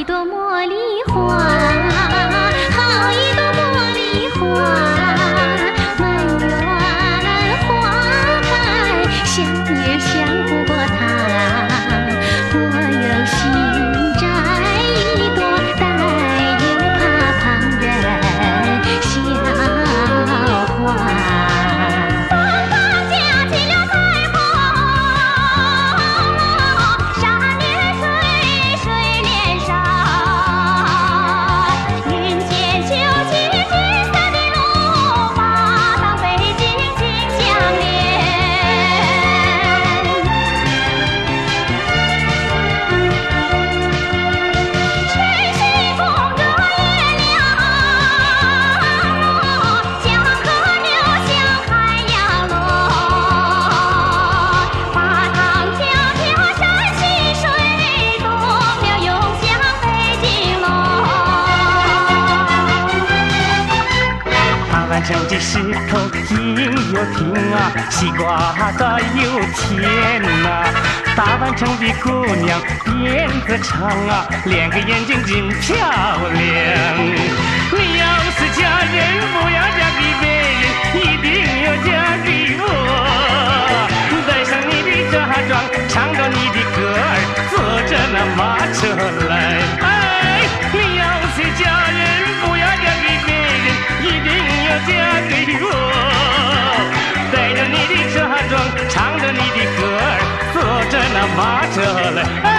一朵茉莉花，好一朵茉莉花，满园花开，想也想不过它。我有心摘一朵，但又怕旁人笑话。 城的石头硬又挺啊，西瓜大又甜呐。大完城的姑娘辫子长啊，脸个眼睛真漂亮。你要是嫁人，不要嫁给别人，一定要嫁给我。带上你的嫁妆，唱着你的歌儿，坐着那马车来。哎，你要是嫁人，不要嫁给别人，一定要嫁给我，带着你的嫁妆，唱着你的歌儿，坐着那马车来。